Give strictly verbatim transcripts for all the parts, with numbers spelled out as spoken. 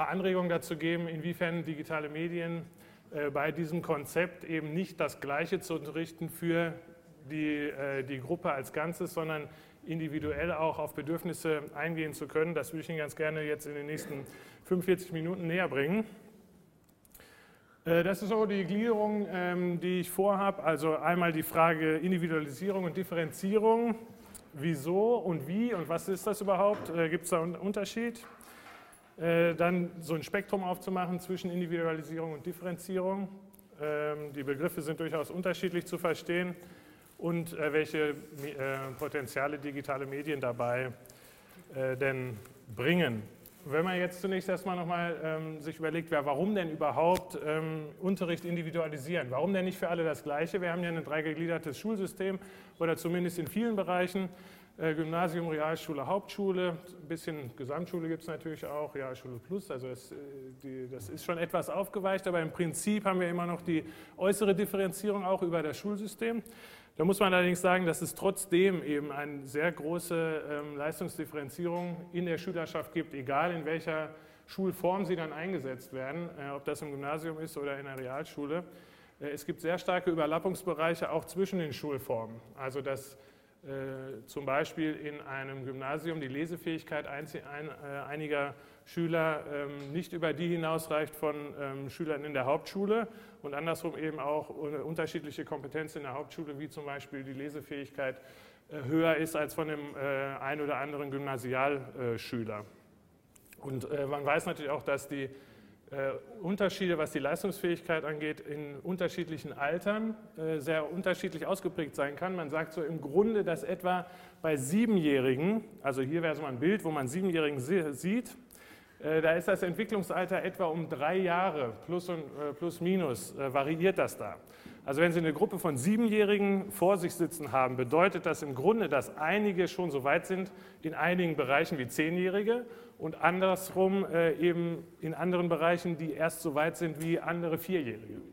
paar Anregungen dazu geben, inwiefern digitale Medien bei diesem Konzept eben nicht das Gleiche zu unterrichten für die, die Gruppe als Ganzes, sondern individuell auch auf Bedürfnisse eingehen zu können. Das würde ich Ihnen ganz gerne jetzt in den nächsten fünfundvierzig Minuten näher bringen. Das ist so die Gliederung, die ich vorhabe. Also einmal die Frage Individualisierung und Differenzierung. Wieso und wie und was ist das überhaupt? Gibt es da einen Unterschied? Dann so ein Spektrum aufzumachen zwischen Individualisierung und Differenzierung. Die Begriffe sind durchaus unterschiedlich zu verstehen und welche Potenziale digitale Medien dabei denn bringen. Wenn man jetzt zunächst erstmal nochmal ähm, sich überlegt, ja, warum denn überhaupt ähm, Unterricht individualisieren? Warum denn nicht für alle das Gleiche? Wir haben ja ein dreigegliedertes Schulsystem oder zumindest in vielen Bereichen. Äh, Gymnasium, Realschule, Hauptschule, ein bisschen Gesamtschule gibt es natürlich auch, Realschule Plus, also das, die, das ist schon etwas aufgeweicht, aber im Prinzip haben wir immer noch die äußere Differenzierung auch über das Schulsystem. Da muss man allerdings sagen, dass es trotzdem eben eine sehr große ähm, Leistungsdifferenzierung in der Schülerschaft gibt, egal in welcher Schulform sie dann eingesetzt werden, äh, ob das im Gymnasium ist oder in der Realschule. Äh, es gibt sehr starke Überlappungsbereiche auch zwischen den Schulformen. Also dass äh, zum Beispiel in einem Gymnasium die Lesefähigkeit ein, ein, äh, einiger Schüler ähm, nicht über die hinausreicht von ähm, Schülern in der Hauptschule und andersrum eben auch unterschiedliche Kompetenzen in der Hauptschule, wie zum Beispiel die Lesefähigkeit äh, höher ist als von dem äh, ein oder anderen Gymnasialschüler. Äh, und äh, man weiß natürlich auch, dass die äh, Unterschiede, was die Leistungsfähigkeit angeht, in unterschiedlichen Altern äh, sehr unterschiedlich ausgeprägt sein kann. Man sagt so im Grunde, dass etwa bei Siebenjährigen, also hier wäre so ein Bild, wo man Siebenjährigen sieht, da ist das Entwicklungsalter etwa um drei Jahre, plus und äh, plus minus, äh, variiert das da. Also wenn Sie eine Gruppe von Siebenjährigen vor sich sitzen haben, bedeutet das im Grunde, dass einige schon so weit sind in einigen Bereichen wie Zehnjährige und andersrum äh, eben in anderen Bereichen, die erst so weit sind wie andere Vierjährige.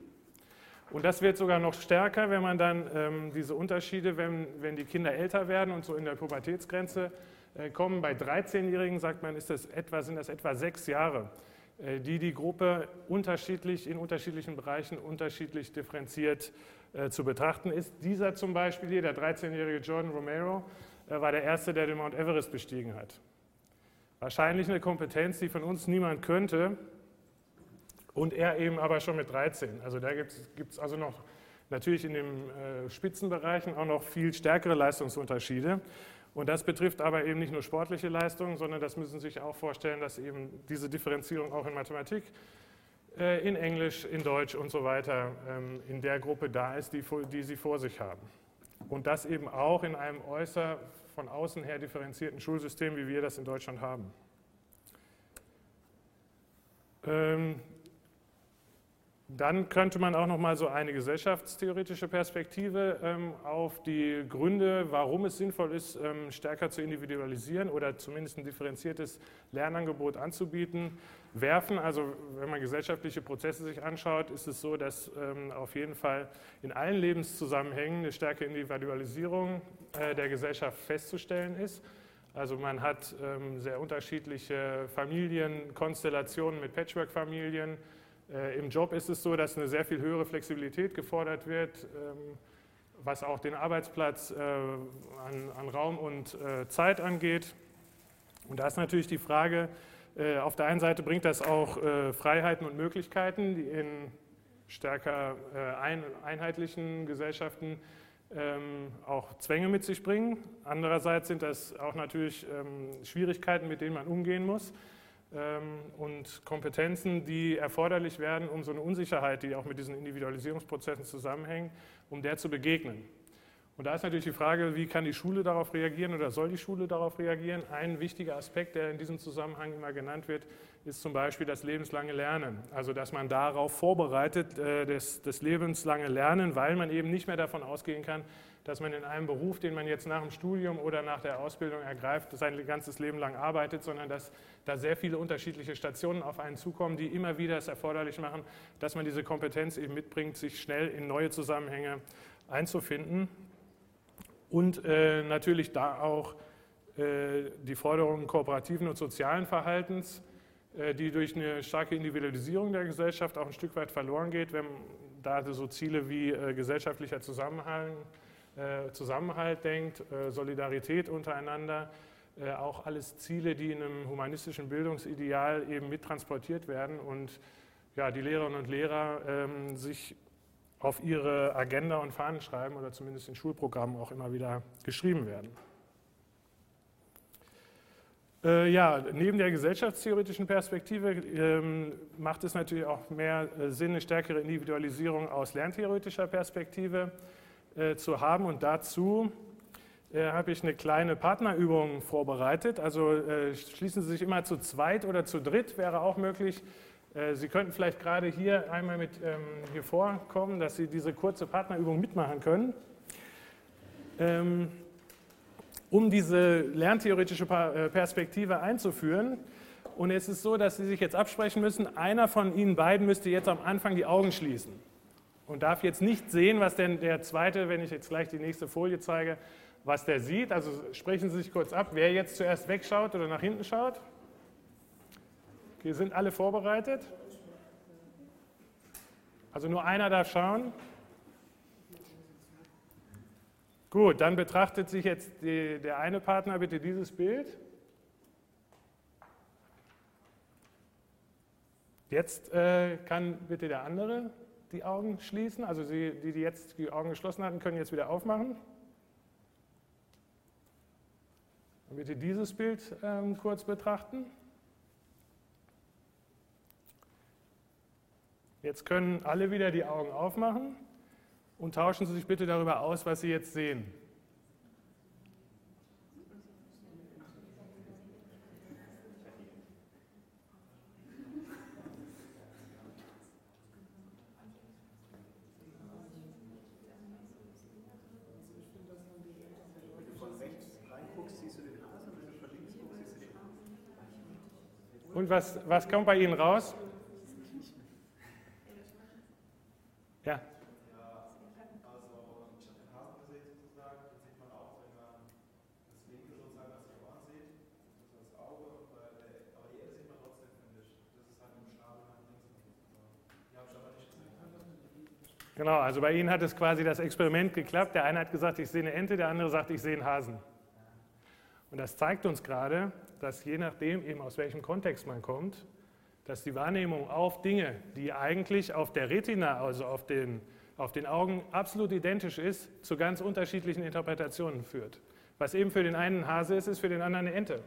Und das wird sogar noch stärker, wenn man dann ähm, diese Unterschiede, wenn, wenn die Kinder älter werden und so in der Pubertätsgrenze kommen. Bei dreizehnjährigen, sagt man, ist das etwa, sind das etwa sechs Jahre, die die Gruppe unterschiedlich in unterschiedlichen Bereichen unterschiedlich differenziert äh, zu betrachten ist. Dieser zum Beispiel hier, der dreizehnjährige Jordan Romero, äh, war der Erste, der den Mount Everest bestiegen hat. Wahrscheinlich eine Kompetenz, die von uns niemand könnte und er eben aber schon mit dreizehn. Also da gibt es also noch natürlich in den äh, Spitzenbereichen auch noch viel stärkere Leistungsunterschiede. Und das betrifft aber eben nicht nur sportliche Leistungen, sondern das müssen Sie sich auch vorstellen, dass eben diese Differenzierung auch in Mathematik, in Englisch, in Deutsch und so weiter in der Gruppe da ist, die, die Sie vor sich haben. Und das eben auch in einem äußer von außen her differenzierten Schulsystem, wie wir das in Deutschland haben. Dann könnte man auch noch mal so eine gesellschaftstheoretische Perspektive ähm, auf die Gründe, warum es sinnvoll ist, ähm, stärker zu individualisieren oder zumindest ein differenziertes Lernangebot anzubieten, werfen. Also wenn man gesellschaftliche Prozesse sich anschaut, ist es so, dass ähm, auf jeden Fall in allen Lebenszusammenhängen eine stärkere Individualisierung äh, der Gesellschaft festzustellen ist. Also man hat ähm, sehr unterschiedliche Familienkonstellationen mit Patchwork-Familien. Im Job ist es so, dass eine sehr viel höhere Flexibilität gefordert wird, was auch den Arbeitsplatz an, an Raum und Zeit angeht. Und da ist natürlich die Frage, auf der einen Seite bringt das auch Freiheiten und Möglichkeiten, die in stärker einheitlichen Gesellschaften auch Zwänge mit sich bringen. Andererseits sind das auch natürlich Schwierigkeiten, mit denen man umgehen muss. Und Kompetenzen, die erforderlich werden, um so eine Unsicherheit, die auch mit diesen Individualisierungsprozessen zusammenhängt, um der zu begegnen. Und da ist natürlich die Frage, wie kann die Schule darauf reagieren oder soll die Schule darauf reagieren? Ein wichtiger Aspekt, der in diesem Zusammenhang immer genannt wird, ist zum Beispiel das lebenslange Lernen. Also dass man darauf vorbereitet, das, das lebenslange Lernen, weil man eben nicht mehr davon ausgehen kann, dass man in einem Beruf, den man jetzt nach dem Studium oder nach der Ausbildung ergreift, sein ganzes Leben lang arbeitet, sondern dass da sehr viele unterschiedliche Stationen auf einen zukommen, die immer wieder es erforderlich machen, dass man diese Kompetenz eben mitbringt, sich schnell in neue Zusammenhänge einzufinden. Und äh, natürlich da auch äh, die Forderungen kooperativen und sozialen Verhaltens die durch eine starke Individualisierung der Gesellschaft auch ein Stück weit verloren geht, wenn da so Ziele wie gesellschaftlicher Zusammenhalt, Zusammenhalt denkt, Solidarität untereinander, auch alles Ziele, die in einem humanistischen Bildungsideal eben mittransportiert werden und ja, die Lehrerinnen und Lehrer ähm, sich auf ihre Agenda und Fahnen schreiben oder zumindest in Schulprogrammen auch immer wieder geschrieben werden. Äh, ja, neben der gesellschaftstheoretischen Perspektive ähm, macht es natürlich auch mehr äh, Sinn, eine stärkere Individualisierung aus lerntheoretischer Perspektive äh, zu haben. Und dazu äh, habe ich eine kleine Partnerübung vorbereitet. Also äh, schließen Sie sich immer zu zweit oder zu dritt, wäre auch möglich. Äh, Sie könnten vielleicht gerade hier einmal mit ähm, hier vorkommen, dass Sie diese kurze Partnerübung mitmachen können. Ähm, um diese lerntheoretische Perspektive einzuführen. Und es ist so, dass Sie sich jetzt absprechen müssen, einer von Ihnen beiden müsste jetzt am Anfang die Augen schließen und darf jetzt nicht sehen, was denn der zweite, wenn ich jetzt gleich die nächste Folie zeige, was der sieht. Also sprechen Sie sich kurz ab, wer jetzt zuerst wegschaut oder nach hinten schaut. Okay, sind alle vorbereitet? Also nur einer darf schauen. Gut, dann betrachtet sich jetzt die, der eine Partner bitte dieses Bild. Jetzt äh, kann bitte der andere die Augen schließen. Also Sie, die, die jetzt die Augen geschlossen hatten, können jetzt wieder aufmachen. Und bitte dieses Bild ähm, kurz betrachten. Jetzt können alle wieder die Augen aufmachen. Und tauschen Sie sich bitte darüber aus, was Sie jetzt sehen. Und was, was kommt bei Ihnen raus? Ja. Genau, also bei Ihnen hat es quasi das Experiment geklappt. Der eine hat gesagt, ich sehe eine Ente, der andere sagt, ich sehe einen Hasen. Und das zeigt uns gerade, dass je nachdem, eben aus welchem Kontext man kommt, dass die Wahrnehmung auf Dinge, die eigentlich auf der Retina, also auf den, auf den Augen absolut identisch ist, zu ganz unterschiedlichen Interpretationen führt. Was eben für den einen ein Hase ist, ist für den anderen eine Ente.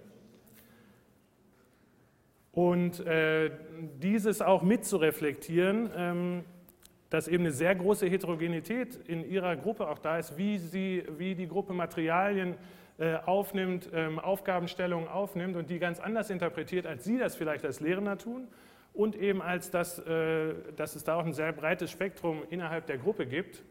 Und äh, dieses auch mitzureflektieren, ähm, dass eben eine sehr große Heterogenität in ihrer Gruppe auch da ist, wie, sie, wie die Gruppe Materialien äh, aufnimmt, ähm, Aufgabenstellungen aufnimmt und die ganz anders interpretiert, als Sie das vielleicht als Lehrender tun und eben als das, äh, dass es da auch ein sehr breites Spektrum innerhalb der Gruppe gibt.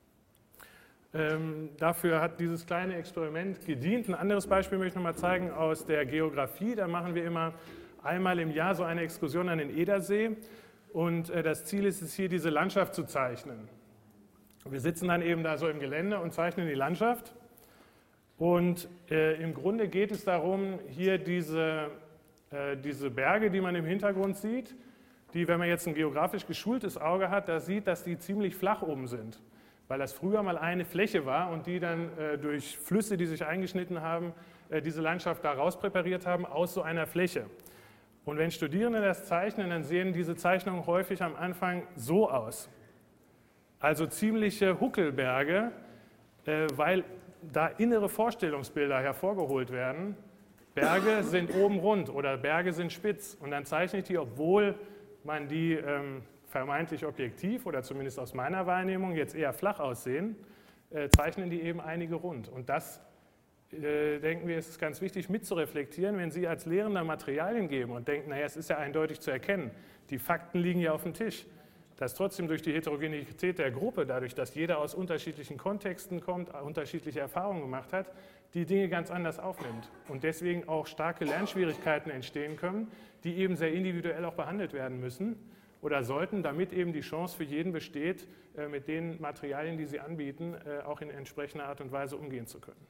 Ähm, dafür hat dieses kleine Experiment gedient. Ein anderes Beispiel möchte ich noch mal zeigen aus der Geografie. Da machen wir immer einmal im Jahr so eine Exkursion an den Edersee. Und das Ziel ist es hier, diese Landschaft zu zeichnen. Wir sitzen dann eben da so im Gelände und zeichnen die Landschaft. Und äh, im Grunde geht es darum, hier diese, äh, diese Berge, die man im Hintergrund sieht, die, wenn man jetzt ein geografisch geschultes Auge hat, da sieht, dass die ziemlich flach oben sind. Weil das früher mal eine Fläche war und die dann äh, durch Flüsse, die sich eingeschnitten haben, äh, diese Landschaft da raus präpariert haben aus so einer Fläche. Und wenn Studierende das zeichnen, dann sehen diese Zeichnungen häufig am Anfang so aus. Also ziemliche Huckelberge, äh, weil da innere Vorstellungsbilder hervorgeholt werden. Berge sind oben rund oder Berge sind spitz. Und dann zeichne ich die, obwohl man die ähm, vermeintlich objektiv oder zumindest aus meiner Wahrnehmung jetzt eher flach aussehen, äh, zeichnen die eben einige rund. Und das denken wir, es ist ganz wichtig mitzureflektieren, wenn Sie als Lehrender Materialien geben und denken, naja, es ist ja eindeutig zu erkennen, die Fakten liegen ja auf dem Tisch, dass trotzdem durch die Heterogenität der Gruppe, dadurch, dass jeder aus unterschiedlichen Kontexten kommt, unterschiedliche Erfahrungen gemacht hat, die Dinge ganz anders aufnimmt und deswegen auch starke Lernschwierigkeiten entstehen können, die eben sehr individuell auch behandelt werden müssen oder sollten, damit eben die Chance für jeden besteht, mit den Materialien, die Sie anbieten, auch in entsprechender Art und Weise umgehen zu können.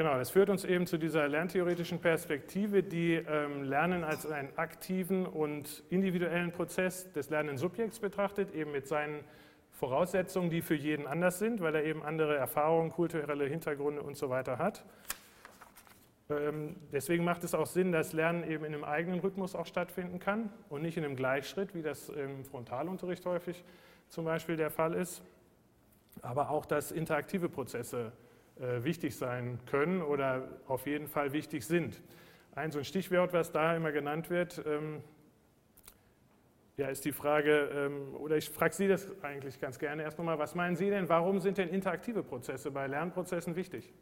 Genau, das führt uns eben zu dieser lerntheoretischen Perspektive, die ähm, Lernen als einen aktiven und individuellen Prozess des lernenden Subjekts betrachtet, eben mit seinen Voraussetzungen, die für jeden anders sind, weil er eben andere Erfahrungen, kulturelle Hintergründe und so weiter hat. Ähm, deswegen macht es auch Sinn, dass Lernen eben in einem eigenen Rhythmus auch stattfinden kann und nicht in einem Gleichschritt, wie das im Frontalunterricht häufig zum Beispiel der Fall ist. Aber auch, dass interaktive Prozesse wichtig sein können oder auf jeden Fall wichtig sind. Ein so ein Stichwort, was da immer genannt wird, ähm, ja, ist die Frage, ähm, oder ich frage Sie das eigentlich ganz gerne erst nochmal, was meinen Sie denn, warum sind denn interaktive Prozesse bei Lernprozessen wichtig?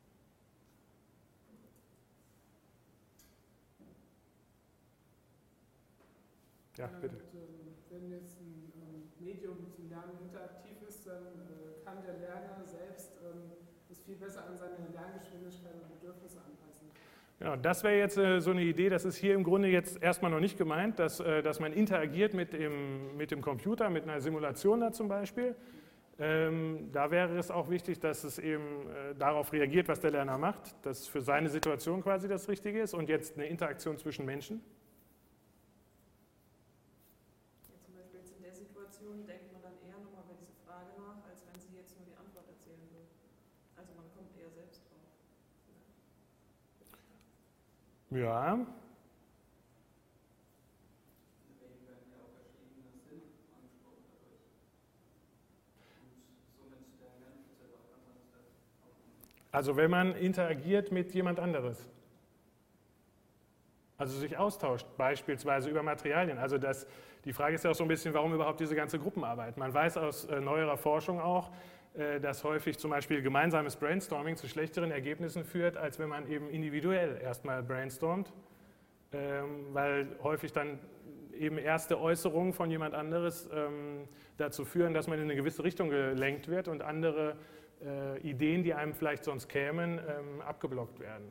Ja, bitte. Und, ähm, wenn jetzt ein ähm, Medium zum Lernen interaktiv ist, dann äh, kann der Lerner selbst ähm, das viel besser an seine Lerngeschwindigkeit und Bedürfnisse anpassen. Genau, das wäre jetzt äh, so eine Idee, das ist hier im Grunde jetzt erstmal noch nicht gemeint, dass, äh, dass man interagiert mit dem, mit dem Computer, mit einer Simulation da zum Beispiel. Ähm, da wäre es auch wichtig, dass es eben äh, darauf reagiert, was der Lerner macht, dass für seine Situation quasi das Richtige ist und jetzt eine Interaktion zwischen Menschen. Ja, zum Beispiel jetzt in der Situation denkt man dann eher nochmal über diese Frage nach, als wenn sie jetzt nur die Antwort erzählen will. Also man kommt eher selbst drauf. Ja. Also wenn man interagiert mit jemand anderes. Also sich austauscht, beispielsweise über Materialien. Also das, die Frage ist ja auch so ein bisschen, warum überhaupt diese ganze Gruppenarbeit? Man weiß aus äh, neuerer Forschung auch, äh, dass häufig zum Beispiel gemeinsames Brainstorming zu schlechteren Ergebnissen führt, als wenn man eben individuell erstmal brainstormt, ähm, weil häufig dann eben erste Äußerungen von jemand anderes ähm, dazu führen, dass man in eine gewisse Richtung gelenkt wird und andere äh, Ideen, die einem vielleicht sonst kämen, ähm, abgeblockt werden.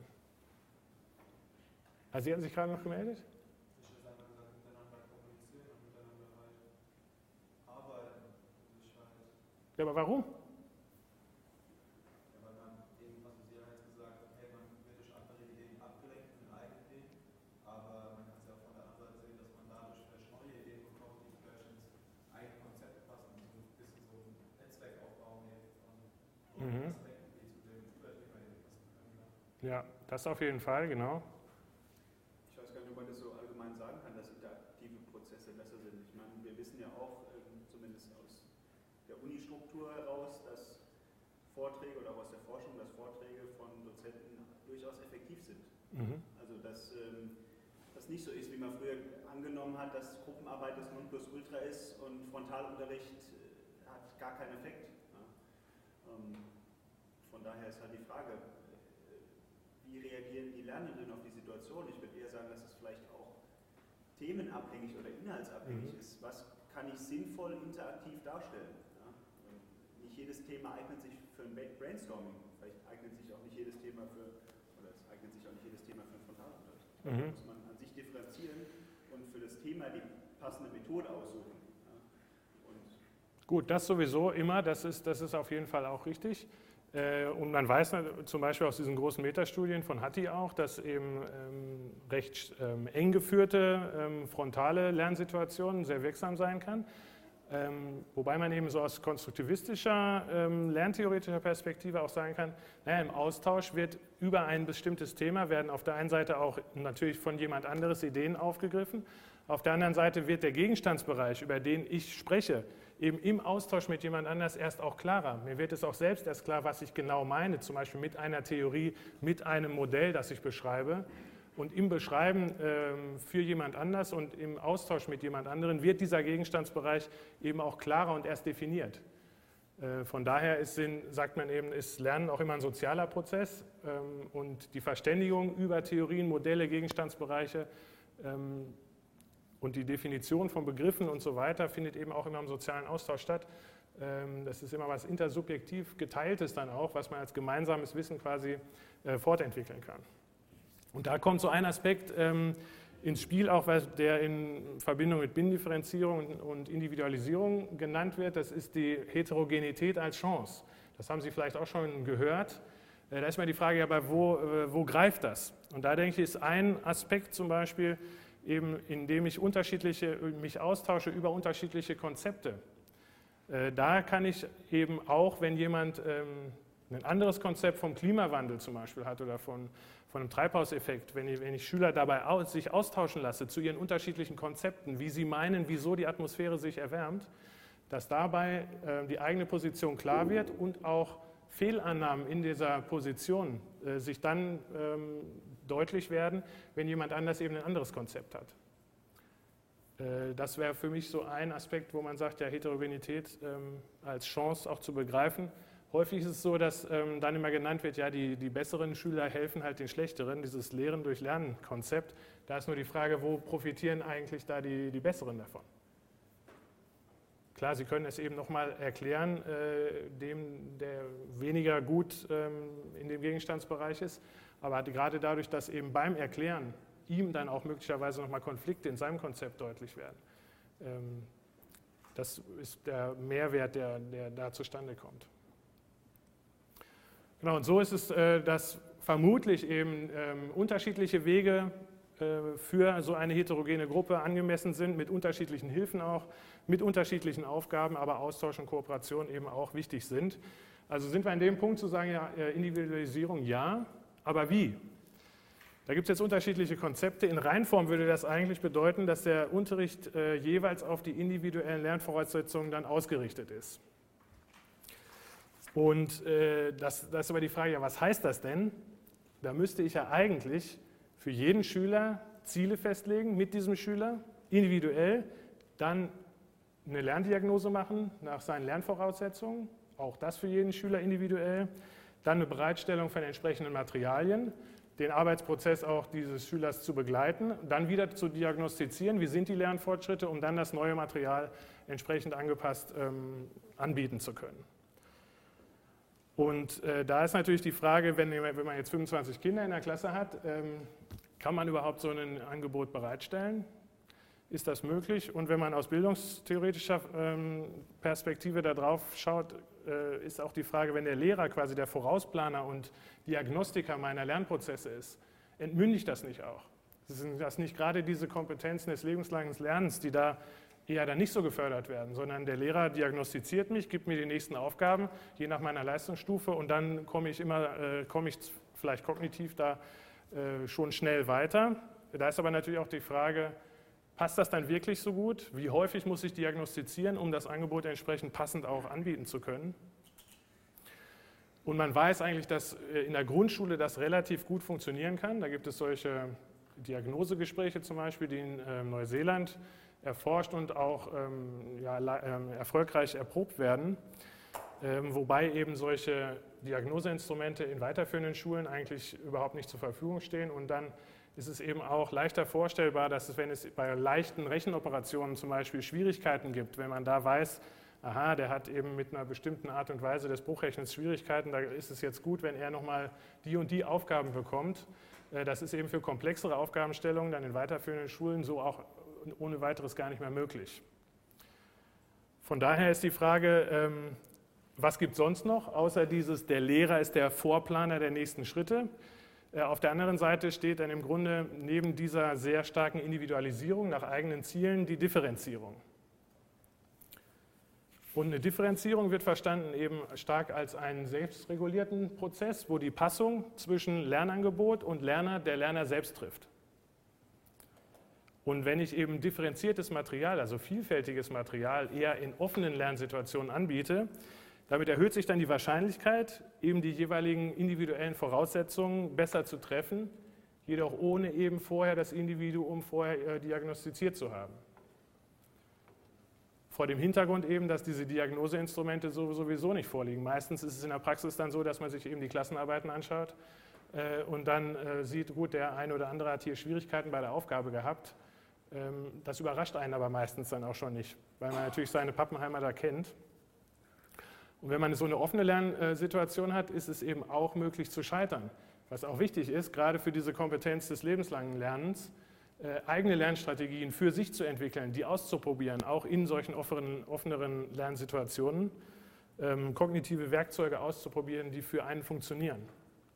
Also Sie hatten sich gerade noch gemeldet? Ich würde sagen, gesagt, miteinander kommunizieren und miteinander halt arbeiten. Sich halt Ja, aber warum? ja, weil man eben, also Sie haben jetzt gesagt, okay, man wird durch andere Ideen abgelenkt von eigenen Ideen, aber man kann es ja auch von der anderen Seite sehen, dass man dadurch vielleicht neue Ideen bekommt, die vielleicht ins eigene Konzept passen und so ein bisschen so ein Netzwerk aufbauen von Mhm. Aspekten, die zu dem Überthema eben passen können. Ja, das auf jeden Fall, genau. Ich weiß gar nicht, ob man das so allgemein sagen kann, dass interaktive Prozesse besser sind. Ich meine, wir wissen ja auch, ähm, zumindest aus der Uni-Struktur heraus, dass Vorträge oder auch aus der Forschung, dass Vorträge von Dozenten durchaus effektiv sind. Mhm. Also dass ähm, das nicht so ist, wie man früher angenommen hat, dass Gruppenarbeit das Nonplusultra ist und Frontalunterricht äh, hat gar keinen Effekt. Ja. Ähm, von daher ist halt die Frage, wie reagieren die Lernenden auf die Situation? Ich würde eher sagen, dass es vielleicht auch themenabhängig oder inhaltsabhängig Mhm. ist. Was kann ich sinnvoll interaktiv darstellen? Ja? Nicht jedes Thema eignet sich für ein Brainstorming. Vielleicht eignet sich auch nicht jedes Thema für, oder es eignet sich auch nicht jedes Thema für einen Frontalunterricht. Da Mhm. muss man an sich differenzieren und für das Thema die passende Methode aussuchen. Ja? Und Gut, das sowieso immer, das ist, das ist auf jeden Fall auch richtig. Und man weiß zum Beispiel aus diesen großen Metastudien von Hattie auch, dass eben ähm, recht ähm, eng geführte ähm, frontale Lernsituationen sehr wirksam sein kann. Ähm, wobei man eben so aus konstruktivistischer, ähm, lerntheoretischer Perspektive auch sagen kann, naja, im Austausch wird über ein bestimmtes Thema, werden auf der einen Seite auch natürlich von jemand anderes Ideen aufgegriffen, auf der anderen Seite wird der Gegenstandsbereich, über den ich spreche, eben im Austausch mit jemand anders erst auch klarer. Mir wird es auch selbst erst klar, was ich genau meine, zum Beispiel mit einer Theorie, mit einem Modell, das ich beschreibe. Und im Beschreiben ähm, für jemand anders und im Austausch mit jemand anderen wird dieser Gegenstandsbereich eben auch klarer und erst definiert. Äh, von daher ist, sagt man eben, ist Lernen auch immer ein sozialer Prozess ähm, und die Verständigung über Theorien, Modelle, Gegenstandsbereiche ähm, und die Definition von Begriffen und so weiter findet eben auch immer im sozialen Austausch statt. Das ist immer was intersubjektiv Geteiltes dann auch, was man als gemeinsames Wissen quasi fortentwickeln kann. Und da kommt so ein Aspekt ins Spiel, auch der in Verbindung mit Binnendifferenzierung und Individualisierung genannt wird. Das ist die Heterogenität als Chance. Das haben Sie vielleicht auch schon gehört. Da ist mal die Frage, aber wo, wo greift das? Und da denke ich, ist ein Aspekt zum Beispiel, eben indem ich unterschiedliche, mich austausche über unterschiedliche Konzepte. Da kann ich eben auch, wenn jemand ein anderes Konzept vom Klimawandel zum Beispiel hat oder von, von einem Treibhauseffekt, wenn ich, wenn ich Schüler dabei aus, sich austauschen lasse zu ihren unterschiedlichen Konzepten, wie sie meinen, wieso die Atmosphäre sich erwärmt, dass dabei äh, die eigene Position klar wird und auch Fehlannahmen in dieser Position äh, sich dann ähm, deutlich werden, wenn jemand anders eben ein anderes Konzept hat. Äh, das wäre für mich so ein Aspekt, wo man sagt, ja, Heterogenität ähm, als Chance auch zu begreifen. Häufig ist es so, dass ähm, dann immer genannt wird, ja, die, die besseren Schüler helfen halt den schlechteren, dieses Lehren durch Lernen-Konzept. Da ist nur die Frage, wo profitieren eigentlich da die, die Besseren davon? Klar, Sie können es eben nochmal erklären, äh, dem, der weniger gut ähm, in dem Gegenstandsbereich ist, aber gerade dadurch, dass eben beim Erklären ihm dann auch möglicherweise nochmal Konflikte in seinem Konzept deutlich werden. Ähm, das ist der Mehrwert, der, der da zustande kommt. Genau, und so ist es, äh, dass vermutlich eben ähm, unterschiedliche Wege äh, für so eine heterogene Gruppe angemessen sind, mit unterschiedlichen Hilfen auch, mit unterschiedlichen Aufgaben, aber Austausch und Kooperation eben auch wichtig sind. Also sind wir an dem Punkt zu sagen, ja, Individualisierung ja, aber wie? Da gibt es jetzt unterschiedliche Konzepte. In Reinform würde das eigentlich bedeuten, dass der Unterricht äh, jeweils auf die individuellen Lernvoraussetzungen dann ausgerichtet ist. Und äh, das, das ist aber die Frage, ja, was heißt das denn? Da müsste ich ja eigentlich für jeden Schüler Ziele festlegen, mit diesem Schüler individuell, dann eine Lerndiagnose machen nach seinen Lernvoraussetzungen, auch das für jeden Schüler individuell, dann eine Bereitstellung von entsprechenden Materialien, den Arbeitsprozess auch dieses Schülers zu begleiten, dann wieder zu diagnostizieren, wie sind die Lernfortschritte, um dann das neue Material entsprechend angepasst ähm, anbieten zu können. Und äh, da ist natürlich die Frage, wenn, wenn man jetzt fünfundzwanzig Kinder in der Klasse hat, ähm, kann man überhaupt so ein Angebot bereitstellen? Ist das möglich? Und wenn man aus bildungstheoretischer ähm, Perspektive da drauf schaut, äh, ist auch die Frage, wenn der Lehrer quasi der Vorausplaner und Diagnostiker meiner Lernprozesse ist, entmündigt das nicht auch? Sind das nicht gerade diese Kompetenzen des lebenslangen Lernens, die da eher dann nicht so gefördert werden, sondern der Lehrer diagnostiziert mich, gibt mir die nächsten Aufgaben, je nach meiner Leistungsstufe, und dann komme ich immer, äh, komme ich vielleicht kognitiv da äh, schon schnell weiter. Da ist aber natürlich auch die Frage, passt das dann wirklich so gut? Wie häufig muss ich diagnostizieren, um das Angebot entsprechend passend auch anbieten zu können? Und man weiß eigentlich, dass in der Grundschule das relativ gut funktionieren kann. Da gibt es solche Diagnosegespräche zum Beispiel, die in äh, Neuseeland erforscht und auch ähm, ja, äh, erfolgreich erprobt werden, ähm, wobei eben solche Diagnoseinstrumente in weiterführenden Schulen eigentlich überhaupt nicht zur Verfügung stehen. Und dann ist es eben auch leichter vorstellbar, dass es, wenn es bei leichten Rechenoperationen zum Beispiel Schwierigkeiten gibt, wenn man da weiß, aha, der hat eben mit einer bestimmten Art und Weise des Bruchrechnens Schwierigkeiten, da ist es jetzt gut, wenn er nochmal die und die Aufgaben bekommt. Das ist eben für komplexere Aufgabenstellungen dann in weiterführenden Schulen so auch ohne weiteres gar nicht mehr möglich. Von daher ist die Frage, was gibt es sonst noch, außer dieses, der Lehrer ist der Vorplaner der nächsten Schritte. Auf der anderen Seite steht dann im Grunde neben dieser sehr starken Individualisierung nach eigenen Zielen die Differenzierung. Und eine Differenzierung wird verstanden eben stark als einen selbstregulierten Prozess, wo die Passung zwischen Lernangebot und Lerner der Lerner selbst trifft. Und wenn ich eben differenziertes Material, also vielfältiges Material, eher in offenen Lernsituationen anbiete, damit erhöht sich dann die Wahrscheinlichkeit, eben die jeweiligen individuellen Voraussetzungen besser zu treffen, jedoch ohne eben vorher das Individuum vorher diagnostiziert zu haben. Vor dem Hintergrund eben, dass diese Diagnoseinstrumente sowieso nicht vorliegen. Meistens ist es in der Praxis dann so, dass man sich eben die Klassenarbeiten anschaut äh, und dann äh, sieht, gut, der eine oder andere hat hier Schwierigkeiten bei der Aufgabe gehabt. Ähm, das überrascht einen aber meistens dann auch schon nicht, weil man natürlich seine Pappenheimer da kennt. Und wenn man so eine offene Lernsituation hat, ist es eben auch möglich zu scheitern. Was auch wichtig ist, gerade für diese Kompetenz des lebenslangen Lernens, Äh, eigene Lernstrategien für sich zu entwickeln, die auszuprobieren, auch in solchen offenen, offeneren Lernsituationen, ähm, kognitive Werkzeuge auszuprobieren, die für einen funktionieren.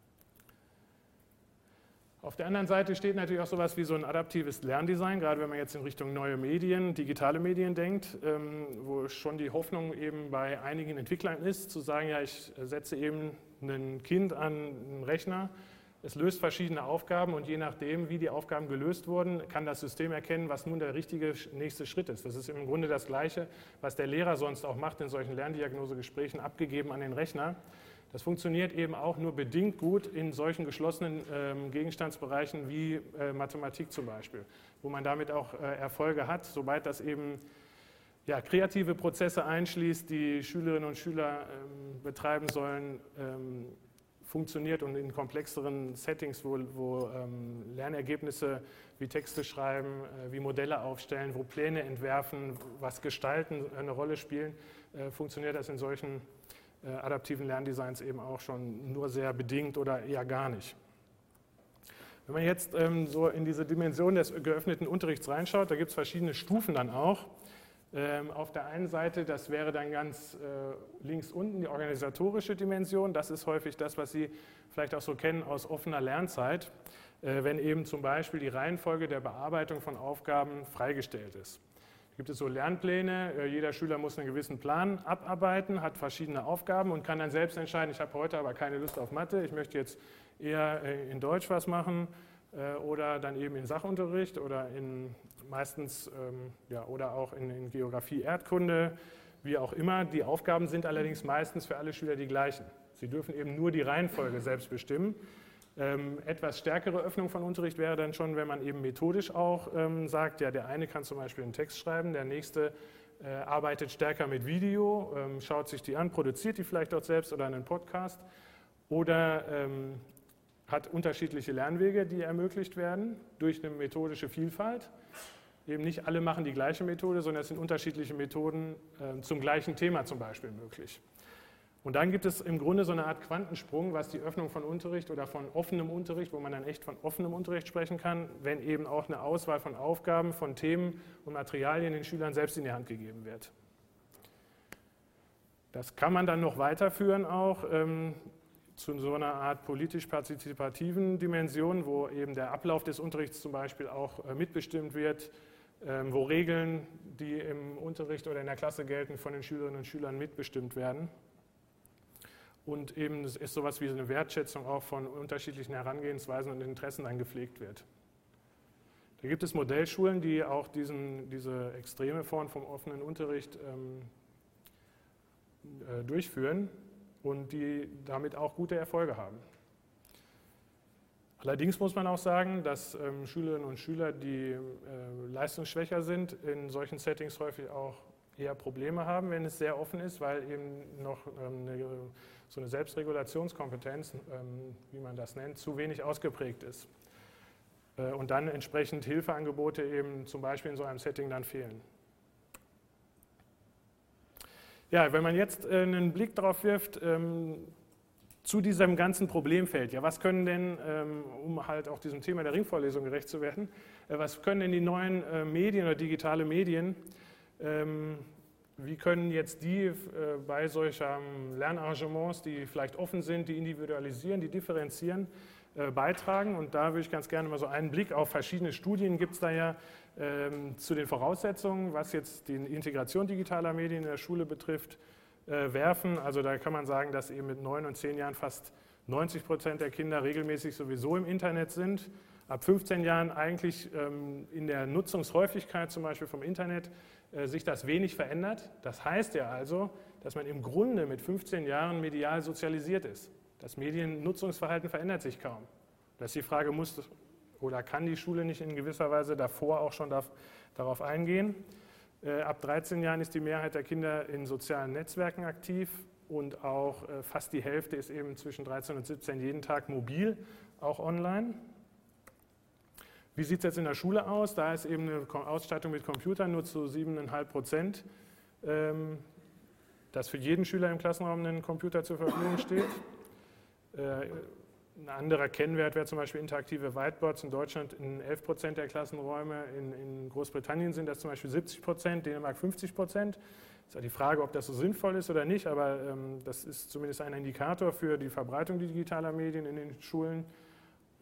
Auf der anderen Seite steht natürlich auch sowas wie so ein adaptives Lerndesign, gerade wenn man jetzt in Richtung neue Medien, digitale Medien denkt, ähm, wo schon die Hoffnung eben bei einigen Entwicklern ist, zu sagen, ja, ich setze eben ein Kind an einen Rechner, es löst verschiedene Aufgaben und je nachdem, wie die Aufgaben gelöst wurden, kann das System erkennen, was nun der richtige nächste Schritt ist. Das ist im Grunde das Gleiche, was der Lehrer sonst auch macht in solchen Lerndiagnosegesprächen, abgegeben an den Rechner. Das funktioniert eben auch nur bedingt gut in solchen geschlossenen ähm, Gegenstandsbereichen wie äh, Mathematik zum Beispiel, wo man damit auch äh, Erfolge hat, sobald das eben ja, kreative Prozesse einschließt, die Schülerinnen und Schüler ähm, betreiben sollen, ähm, funktioniert und in komplexeren Settings, wo, wo ähm, Lernergebnisse wie Texte schreiben, äh, wie Modelle aufstellen, wo Pläne entwerfen, was gestalten eine Rolle spielen, äh, funktioniert das in solchen äh, adaptiven Lerndesigns eben auch schon nur sehr bedingt oder eher gar nicht. Wenn man jetzt ähm, so in diese Dimension des geöffneten Unterrichts reinschaut, da gibt es verschiedene Stufen dann auch. Ähm, auf der einen Seite, das wäre dann ganz äh, links unten die organisatorische Dimension. Das ist häufig das, was Sie vielleicht auch so kennen aus offener Lernzeit, äh, wenn eben zum Beispiel die Reihenfolge der Bearbeitung von Aufgaben freigestellt ist. Da gibt es so Lernpläne, äh, jeder Schüler muss einen gewissen Plan abarbeiten, hat verschiedene Aufgaben und kann dann selbst entscheiden, ich habe heute aber keine Lust auf Mathe, ich möchte jetzt eher äh, in Deutsch was machen äh, oder dann eben in Sachunterricht oder in meistens ähm, ja, oder auch in, in Geografie, Erdkunde, wie auch immer. Die Aufgaben sind allerdings meistens für alle Schüler die gleichen. Sie dürfen eben nur die Reihenfolge selbst bestimmen. Ähm, etwas stärkere Öffnung von Unterricht wäre dann schon, wenn man eben methodisch auch ähm, sagt, ja, der eine kann zum Beispiel einen Text schreiben, der nächste äh, arbeitet stärker mit Video, ähm, schaut sich die an, produziert die vielleicht auch selbst oder einen Podcast oder ähm, hat unterschiedliche Lernwege, die ermöglicht werden durch eine methodische Vielfalt. Eben nicht alle machen die gleiche Methode, sondern es sind unterschiedliche Methoden äh, zum gleichen Thema zum Beispiel möglich. Und dann gibt es im Grunde so eine Art Quantensprung, was die Öffnung von Unterricht oder von offenem Unterricht, wo man dann echt von offenem Unterricht sprechen kann, wenn eben auch eine Auswahl von Aufgaben, von Themen und Materialien den Schülern selbst in die Hand gegeben wird. Das kann man dann noch weiterführen auch ähm, zu so einer Art politisch-partizipativen Dimension, wo eben der Ablauf des Unterrichts zum Beispiel auch äh, mitbestimmt wird, ähm, wo Regeln, die im Unterricht oder in der Klasse gelten, von den Schülerinnen und Schülern mitbestimmt werden. Und eben es ist sowas wie eine Wertschätzung auch von unterschiedlichen Herangehensweisen und Interessen dann gepflegt wird. Da gibt es Modellschulen, die auch diesen, diese extreme Form vom offenen Unterricht ähm, äh, durchführen und die damit auch gute Erfolge haben. Allerdings muss man auch sagen, dass ähm, Schülerinnen und Schüler, die äh, leistungsschwächer sind, in solchen Settings häufig auch eher Probleme haben, wenn es sehr offen ist, weil eben noch ähm, eine, so eine Selbstregulationskompetenz, ähm, wie man das nennt, zu wenig ausgeprägt ist. Äh, und dann entsprechend Hilfeangebote eben zum Beispiel in so einem Setting dann fehlen. Ja, wenn man jetzt äh, einen Blick darauf wirft, ähm, zu diesem ganzen Problemfeld, ja, was können denn, ähm, um halt auch diesem Thema der Ringvorlesung gerecht zu werden, äh, was können denn die neuen äh, Medien oder digitale Medien, ähm, wie können jetzt die äh, bei solchen Lernarrangements, die vielleicht offen sind, die individualisieren, die differenzieren, äh, beitragen? Und da würde ich ganz gerne mal so einen Blick auf verschiedene Studien, gibt es da ja ähm, zu den Voraussetzungen, was jetzt die Integration digitaler Medien in der Schule betrifft, äh, werfen. Also da kann man sagen, dass eben mit neun und zehn Jahren fast neunzig Prozent der Kinder regelmäßig sowieso im Internet sind. Ab fünfzehn Jahren eigentlich ähm, in der Nutzungshäufigkeit zum Beispiel vom Internet äh, sich das wenig verändert. Das heißt ja also, dass man im Grunde mit fünfzehn Jahren medial sozialisiert ist. Das Mediennutzungsverhalten verändert sich kaum. Das ist die Frage, muss oder kann die Schule nicht in gewisser Weise davor auch schon darf, darauf eingehen? Äh, ab dreizehn Jahren ist die Mehrheit der Kinder in sozialen Netzwerken aktiv und auch äh, fast die Hälfte ist eben zwischen dreizehn und siebzehn jeden Tag mobil, auch online. Wie sieht es jetzt in der Schule aus? Da ist eben eine Ausstattung mit Computern nur zu sieben Komma fünf Prozent, ähm, dass für jeden Schüler im Klassenraum ein Computer zur Verfügung steht. Äh, ein anderer Kennwert wäre zum Beispiel interaktive Whiteboards in Deutschland in elf Prozent der Klassenräume, in, in Großbritannien sind das zum Beispiel siebzig Prozent, Dänemark fünfzig Prozent. Das ist ja die Frage, ob das so sinnvoll ist oder nicht, aber ähm, das ist zumindest ein Indikator für die Verbreitung digitaler Medien in den Schulen.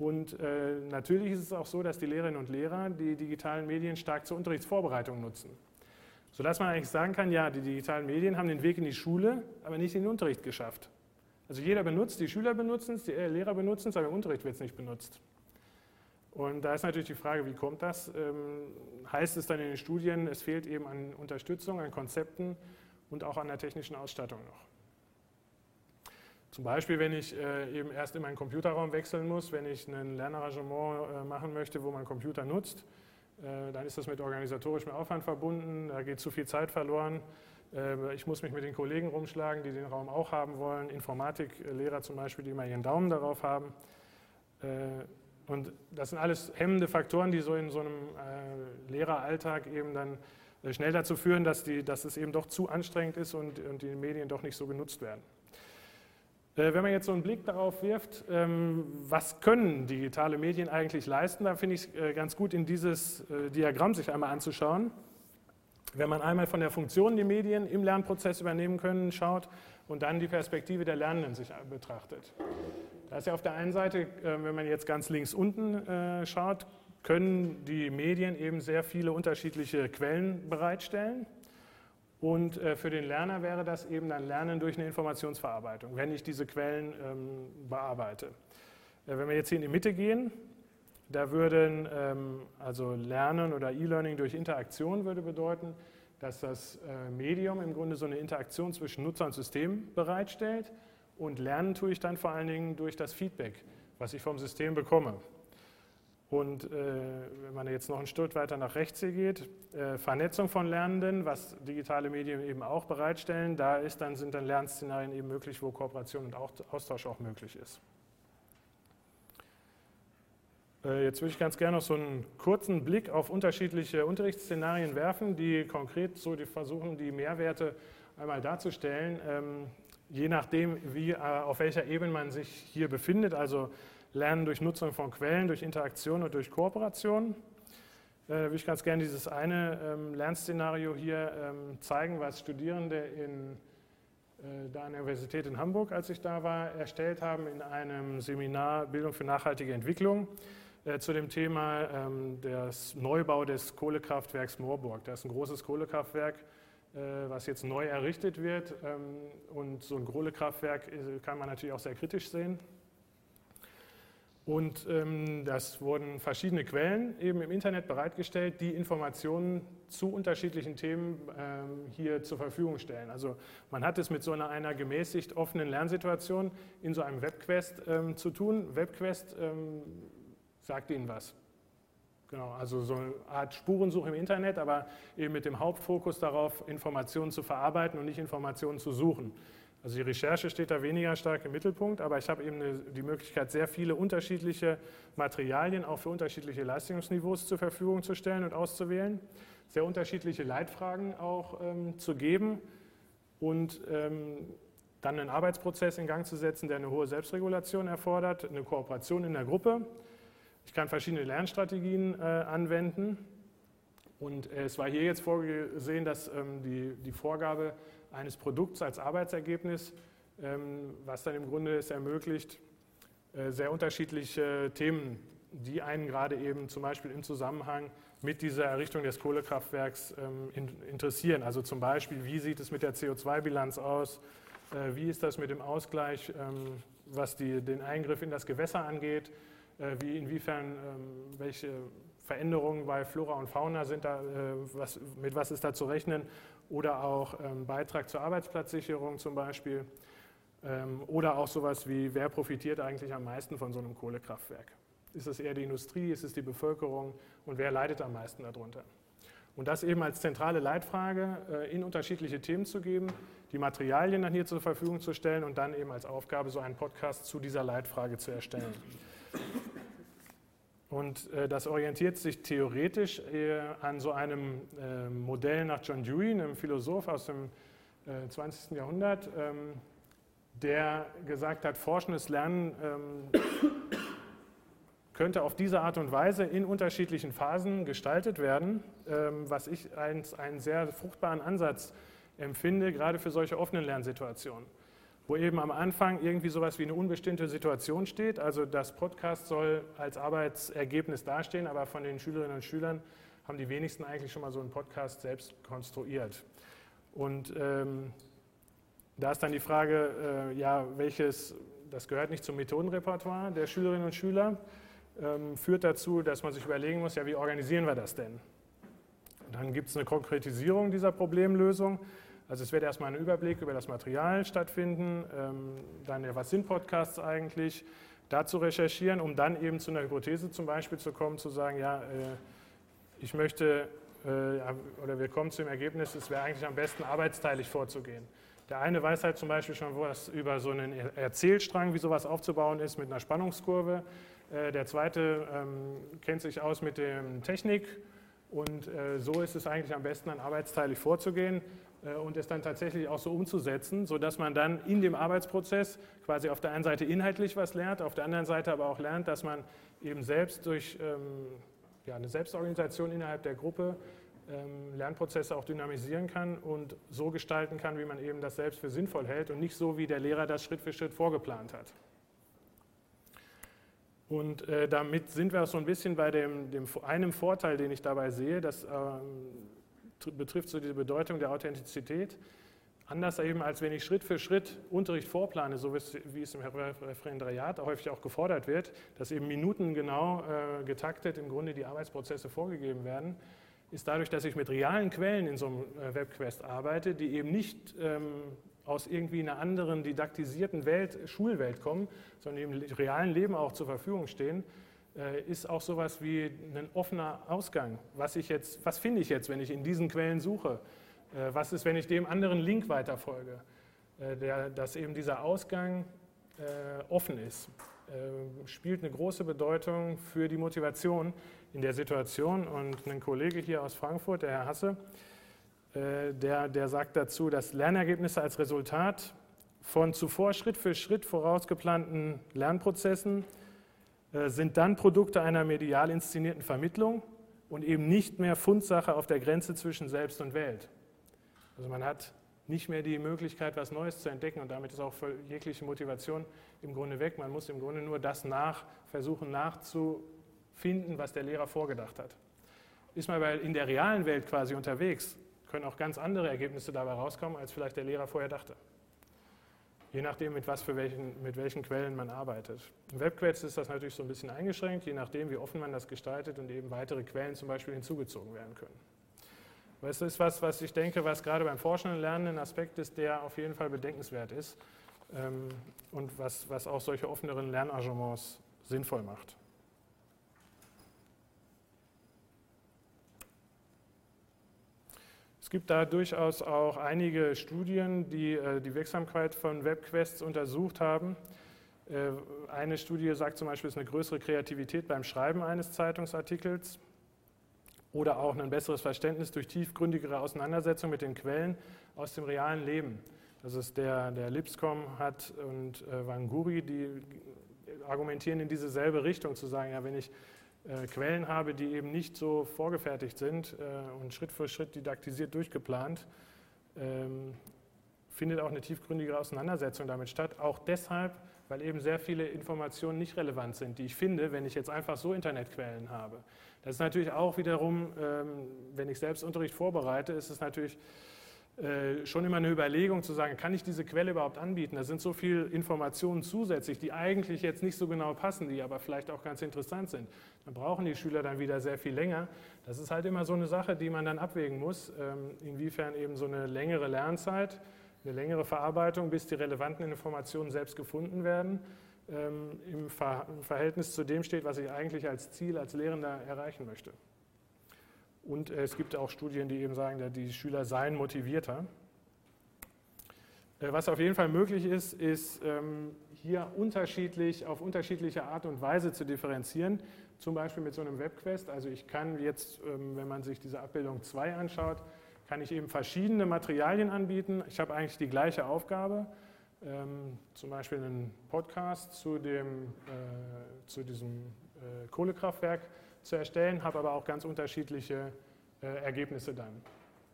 Und äh, natürlich ist es auch so, dass die Lehrerinnen und Lehrer die digitalen Medien stark zur Unterrichtsvorbereitung nutzen. Sodass man eigentlich sagen kann, ja, die digitalen Medien haben den Weg in die Schule, aber nicht in den Unterricht geschafft. Also jeder benutzt, die Schüler benutzen es, die Lehrer benutzen es, aber im Unterricht wird es nicht benutzt. Und da ist natürlich die Frage, wie kommt das? Ähm, heißt es dann in den Studien, es fehlt eben an Unterstützung, an Konzepten und auch an der technischen Ausstattung noch. Zum Beispiel, wenn ich äh, eben erst in meinen Computerraum wechseln muss, wenn ich ein Lernarrangement äh, machen möchte, wo man Computer nutzt, äh, dann ist das mit organisatorischem Aufwand verbunden, da geht zu viel Zeit verloren. Äh, ich muss mich mit den Kollegen rumschlagen, die den Raum auch haben wollen, Informatiklehrer zum Beispiel, die immer ihren Daumen darauf haben. Äh, Und das sind alles hemmende Faktoren, die so in so einem äh, Lehreralltag eben dann äh, schnell dazu führen, dass, die, dass es eben doch zu anstrengend ist und, und die Medien doch nicht so genutzt werden. Äh, wenn man jetzt so einen Blick darauf wirft, ähm, was können digitale Medien eigentlich leisten, da finde ich es äh, ganz gut, in dieses äh, Diagramm sich einmal anzuschauen. Wenn man einmal von der Funktion die Medien im Lernprozess übernehmen können, schaut und dann die Perspektive der Lernenden sich betrachtet. Da ist ja auf der einen Seite, wenn man jetzt ganz links unten schaut, können die Medien eben sehr viele unterschiedliche Quellen bereitstellen. Und für den Lerner wäre das eben dann Lernen durch eine Informationsverarbeitung, wenn ich diese Quellen bearbeite. Wenn wir jetzt hier in die Mitte gehen, da würden also Lernen oder E-Learning durch Interaktion würde bedeuten, dass das Medium im Grunde so eine Interaktion zwischen Nutzer und System bereitstellt. Und lernen tue ich dann vor allen Dingen durch das Feedback, was ich vom System bekomme. Und äh, wenn man jetzt noch ein Stück weiter nach rechts hier geht, äh, Vernetzung von Lernenden, was digitale Medien eben auch bereitstellen, da ist dann, sind dann Lernszenarien eben möglich, wo Kooperation und auch Austausch auch möglich ist. Äh, jetzt würde ich ganz gerne noch so einen kurzen Blick auf unterschiedliche Unterrichtsszenarien werfen, die konkret so die versuchen, die Mehrwerte einmal darzustellen. Ähm, Je nachdem, wie, auf welcher Ebene man sich hier befindet, also Lernen durch Nutzung von Quellen, durch Interaktion und durch Kooperation, äh, würde ich ganz gerne dieses eine ähm, Lernszenario hier ähm, zeigen, was Studierende in, äh, da an der Universität in Hamburg, als ich da war, erstellt haben in einem Seminar Bildung für nachhaltige Entwicklung äh, zu dem Thema ähm, des Neubau des Kohlekraftwerks Moorburg. Das ist ein großes Kohlekraftwerk, was jetzt neu errichtet wird. Und so ein Kohlekraftwerk kann man natürlich auch sehr kritisch sehen. Und das wurden verschiedene Quellen eben im Internet bereitgestellt, die Informationen zu unterschiedlichen Themen hier zur Verfügung stellen. Also man hat es mit so einer, einer gemäßigt offenen Lernsituation in so einem Webquest zu tun. Webquest sagt Ihnen was. Genau, also so eine Art Spurensuche im Internet, aber eben mit dem Hauptfokus darauf, Informationen zu verarbeiten und nicht Informationen zu suchen. Also die Recherche steht da weniger stark im Mittelpunkt, aber ich habe eben eine, die Möglichkeit, sehr viele unterschiedliche Materialien auch für unterschiedliche Leistungsniveaus zur Verfügung zu stellen und auszuwählen, sehr unterschiedliche Leitfragen auch ähm, zu geben und ähm, dann einen Arbeitsprozess in Gang zu setzen, der eine hohe Selbstregulation erfordert, eine Kooperation in der Gruppe. Ich kann verschiedene Lernstrategien äh, anwenden und äh, es war hier jetzt vorgesehen, dass ähm, die, die Vorgabe eines Produkts als Arbeitsergebnis, ähm, was dann im Grunde es ermöglicht, äh, sehr unterschiedliche Themen, die einen gerade eben zum Beispiel im Zusammenhang mit dieser Errichtung des Kohlekraftwerks ähm, in, interessieren. Also zum Beispiel, wie sieht es mit der C O zwei Bilanz aus, äh, wie ist das mit dem Ausgleich, ähm, was die, den Eingriff in das Gewässer angeht, wie inwiefern, welche Veränderungen bei Flora und Fauna sind da, was, mit was ist da zu rechnen, oder auch Beitrag zur Arbeitsplatzsicherung zum Beispiel, oder auch sowas wie, wer profitiert eigentlich am meisten von so einem Kohlekraftwerk? Ist es eher die Industrie, ist es die Bevölkerung und wer leidet am meisten darunter? Und das eben als zentrale Leitfrage in unterschiedliche Themen zu geben, die Materialien dann hier zur Verfügung zu stellen und dann eben als Aufgabe so einen Podcast zu dieser Leitfrage zu erstellen. Und äh, das orientiert sich theoretisch äh, an so einem äh, Modell nach John Dewey, einem Philosoph aus dem äh, zwanzigsten Jahrhundert, ähm, der gesagt hat, forschendes Lernen ähm, könnte auf diese Art und Weise in unterschiedlichen Phasen gestaltet werden, ähm, was ich als einen sehr fruchtbaren Ansatz empfinde, gerade für solche offenen Lernsituationen, wo eben am Anfang irgendwie sowas wie eine unbestimmte Situation steht. Also das Podcast soll als Arbeitsergebnis dastehen, aber von den Schülerinnen und Schülern haben die wenigsten eigentlich schon mal so einen Podcast selbst konstruiert. Und ähm, da ist dann die Frage, äh, ja, welches, das gehört nicht zum Methodenrepertoire der Schülerinnen und Schüler, ähm, führt dazu, dass man sich überlegen muss, ja, wie organisieren wir das denn? Und dann gibt es eine Konkretisierung dieser Problemlösung. Also es wird erstmal ein Überblick über das Material stattfinden, ähm, dann ja, was sind Podcasts eigentlich, dazu recherchieren, um dann eben zu einer Hypothese zum Beispiel zu kommen, zu sagen, ja, äh, ich möchte, äh, oder wir kommen zu dem Ergebnis, es wäre eigentlich am besten, arbeitsteilig vorzugehen. Der eine weiß halt zum Beispiel schon was über so einen Erzählstrang, wie sowas aufzubauen ist, mit einer Spannungskurve. Äh, der zweite ähm, kennt sich aus mit der Technik und äh, so ist es eigentlich am besten, dann arbeitsteilig vorzugehen und es dann tatsächlich auch so umzusetzen, sodass man dann in dem Arbeitsprozess quasi auf der einen Seite inhaltlich was lernt, auf der anderen Seite aber auch lernt, dass man eben selbst durch ähm, ja, eine Selbstorganisation innerhalb der Gruppe ähm, Lernprozesse auch dynamisieren kann und so gestalten kann, wie man eben das selbst für sinnvoll hält und nicht so, wie der Lehrer das Schritt für Schritt vorgeplant hat. Und äh, damit sind wir auch so ein bisschen bei dem, dem einem Vorteil, den ich dabei sehe, dass ähm, betrifft so diese Bedeutung der Authentizität. Anders eben, als wenn ich Schritt für Schritt Unterricht vorplane, so wie es im Referendariat häufig auch gefordert wird, dass eben minutengenau äh, getaktet im Grunde die Arbeitsprozesse vorgegeben werden, ist dadurch, dass ich mit realen Quellen in so einem äh, Webquest arbeite, die eben nicht ähm, aus irgendwie einer anderen didaktisierten Welt, Schulwelt kommen, sondern im realen Leben auch zur Verfügung stehen, ist auch sowas wie ein offener Ausgang. Was, ich jetzt, was finde ich jetzt, wenn ich in diesen Quellen suche? Was ist, wenn ich dem anderen Link weiterfolge? Der, dass eben dieser Ausgang äh, offen ist, äh, spielt eine große Bedeutung für die Motivation in der Situation. Und ein Kollege hier aus Frankfurt, der Herr Hasse, äh, der, der sagt dazu, dass Lernergebnisse als Resultat von zuvor Schritt für Schritt vorausgeplanten Lernprozessen sind dann Produkte einer medial inszenierten Vermittlung und eben nicht mehr Fundsache auf der Grenze zwischen Selbst und Welt. Also man hat nicht mehr die Möglichkeit, was Neues zu entdecken und damit ist auch für jegliche Motivation im Grunde weg. Man muss im Grunde nur das nach, versuchen nachzufinden, was der Lehrer vorgedacht hat. Ist man aber in der realen Welt quasi unterwegs, können auch ganz andere Ergebnisse dabei rauskommen, als vielleicht der Lehrer vorher dachte. Je nachdem, mit, was für welchen, mit welchen Quellen man arbeitet. Im Webquest ist das natürlich so ein bisschen eingeschränkt, je nachdem, wie offen man das gestaltet und eben weitere Quellen zum Beispiel hinzugezogen werden können. Aber es ist was, was ich denke, was gerade beim Forschenden Lernen ein Aspekt ist, der auf jeden Fall bedenkenswert ist ähm, und was, was auch solche offeneren Lernarrangements sinnvoll macht. Es gibt da durchaus auch einige Studien, die äh, die Wirksamkeit von Webquests untersucht haben. Äh, eine Studie sagt zum Beispiel, es ist eine größere Kreativität beim Schreiben eines Zeitungsartikels oder auch ein besseres Verständnis durch tiefgründigere Auseinandersetzung mit den Quellen aus dem realen Leben. Das ist der, der Lipscomb hat und äh, Wanguri, die argumentieren in diese selbe Richtung, zu sagen, ja, wenn ich Äh, Quellen habe, die eben nicht so vorgefertigt sind äh, und Schritt für Schritt didaktisiert durchgeplant, ähm, findet auch eine tiefgründige Auseinandersetzung damit statt. Auch deshalb, weil eben sehr viele Informationen nicht relevant sind, die ich finde, wenn ich jetzt einfach so Internetquellen habe. Das ist natürlich auch wiederum, ähm, wenn ich selbst Unterricht vorbereite, ist es natürlich äh, schon immer eine Überlegung zu sagen, kann ich diese Quelle überhaupt anbieten? Da sind so viele Informationen zusätzlich, die eigentlich jetzt nicht so genau passen, die aber vielleicht auch ganz interessant sind. Dann brauchen die Schüler dann wieder sehr viel länger. Das ist halt immer so eine Sache, die man dann abwägen muss, ähm, inwiefern eben so eine längere Lernzeit, eine längere Verarbeitung, bis die relevanten Informationen selbst gefunden werden, ähm, im, Ver- im Verhältnis zu dem steht, was ich eigentlich als Ziel, als Lehrender erreichen möchte. Und es gibt auch Studien, die eben sagen, die Schüler seien motivierter. Was auf jeden Fall möglich ist, ist hier unterschiedlich, auf unterschiedliche Art und Weise zu differenzieren, zum Beispiel mit so einem Webquest. Also ich kann jetzt, wenn man sich diese Abbildung zwei anschaut, kann ich eben verschiedene Materialien anbieten. Ich habe eigentlich die gleiche Aufgabe, zum Beispiel einen Podcast zu, dem, äh, zu diesem äh, Kohlekraftwerk zu erstellen, habe aber auch ganz unterschiedliche äh, Ergebnisse dann.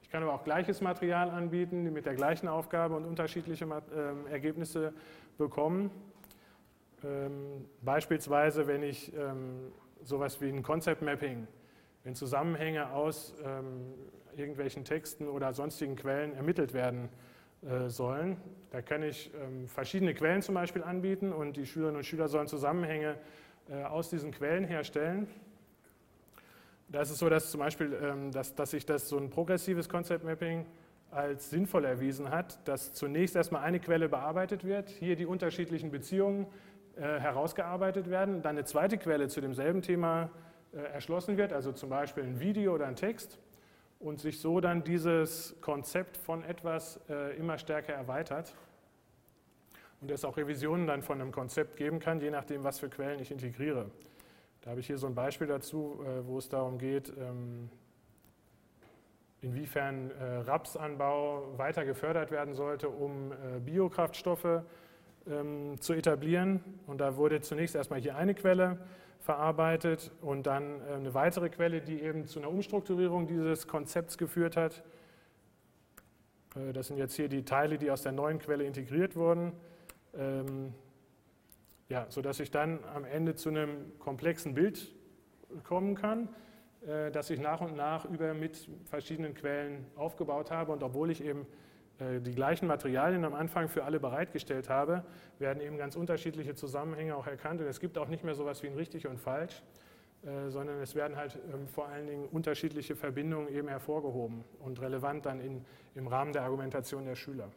Ich kann aber auch gleiches Material anbieten, die mit der gleichen Aufgabe und unterschiedliche äh, Ergebnisse bekommen. Ähm, beispielsweise, wenn ich ähm, sowas wie ein Concept Mapping, wenn Zusammenhänge aus ähm, irgendwelchen Texten oder sonstigen Quellen ermittelt werden äh, sollen. Da kann ich ähm, verschiedene Quellen zum Beispiel anbieten und die Schülerinnen und Schüler sollen Zusammenhänge äh, aus diesen Quellen herstellen. Da ist es so, dass zum Beispiel, ähm, dass, dass sich das so ein progressives Concept Mapping als sinnvoll erwiesen hat, dass zunächst erstmal eine Quelle bearbeitet wird, hier die unterschiedlichen Beziehungen äh, herausgearbeitet werden, dann eine zweite Quelle zu demselben Thema äh, erschlossen wird, also zum Beispiel ein Video oder ein Text, und sich so dann dieses Konzept von etwas äh, immer stärker erweitert und es auch Revisionen dann von einem Konzept geben kann, je nachdem, was für Quellen ich integriere. Da habe ich hier so ein Beispiel dazu, äh, wo es darum geht, ähm, inwiefern äh, Rapsanbau weiter gefördert werden sollte, um äh, Biokraftstoffe ähm, zu etablieren. Und da wurde zunächst erstmal hier eine Quelle verarbeitet und dann äh, eine weitere Quelle, die eben zu einer Umstrukturierung dieses Konzepts geführt hat. Äh, das sind jetzt hier die Teile, die aus der neuen Quelle integriert wurden. Ähm, ja, sodass ich dann am Ende zu einem komplexen Bild kommen kann, das ich nach und nach über mit verschiedenen Quellen aufgebaut habe. Und obwohl ich eben die gleichen Materialien am Anfang für alle bereitgestellt habe, werden eben ganz unterschiedliche Zusammenhänge auch erkannt. Und es gibt auch nicht mehr so etwas wie ein richtig und falsch, sondern es werden halt vor allen Dingen unterschiedliche Verbindungen eben hervorgehoben und relevant dann in, im Rahmen der Argumentation der Schüler.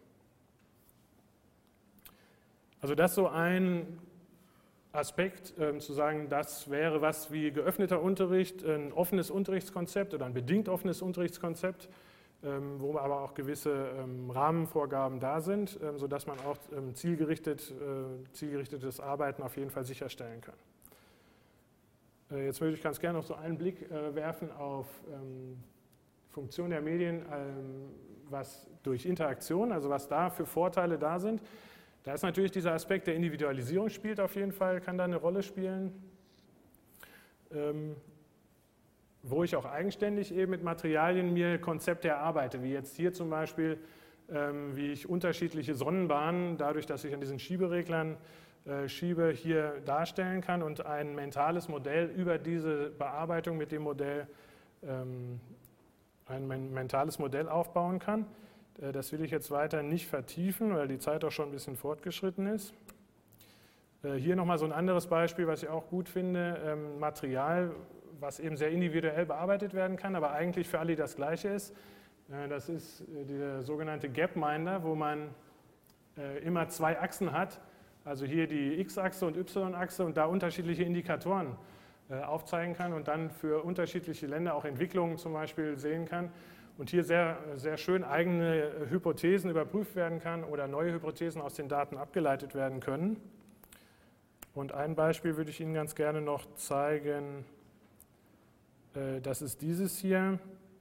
Also das ist so ein Aspekt, ähm, zu sagen, das wäre was wie geöffneter Unterricht, ein offenes Unterrichtskonzept oder ein bedingt offenes Unterrichtskonzept, ähm, wo aber auch gewisse ähm, Rahmenvorgaben da sind, ähm, sodass man auch ähm, zielgerichtet, äh, zielgerichtetes Arbeiten auf jeden Fall sicherstellen kann. Äh, jetzt würde ich ganz gerne noch so einen Blick äh, werfen auf ähm, Funktion der Medien, ähm, was durch Interaktion, also was da für Vorteile da sind. Da ist natürlich dieser Aspekt der Individualisierung spielt auf jeden Fall, kann da eine Rolle spielen, ähm, wo ich auch eigenständig eben mit Materialien mir Konzepte erarbeite, wie jetzt hier zum Beispiel, ähm, wie ich unterschiedliche Sonnenbahnen, dadurch, dass ich an diesen Schiebereglern äh, schiebe, hier darstellen kann und ein mentales Modell über diese Bearbeitung mit dem Modell, ähm, ein mentales Modell aufbauen kann. Das will ich jetzt weiter nicht vertiefen, weil die Zeit auch schon ein bisschen fortgeschritten ist. Hier nochmal so ein anderes Beispiel, was ich auch gut finde, Material, was eben sehr individuell bearbeitet werden kann, aber eigentlich für alle das Gleiche ist. Das ist der sogenannte Gapminder, wo man immer zwei Achsen hat, also hier die X-Achse und Y-Achse und da unterschiedliche Indikatoren aufzeigen kann und dann für unterschiedliche Länder auch Entwicklungen zum Beispiel sehen kann. Und hier sehr, sehr schön eigene Hypothesen überprüft werden kann oder neue Hypothesen aus den Daten abgeleitet werden können. Und ein Beispiel würde ich Ihnen ganz gerne noch zeigen. Das ist dieses hier.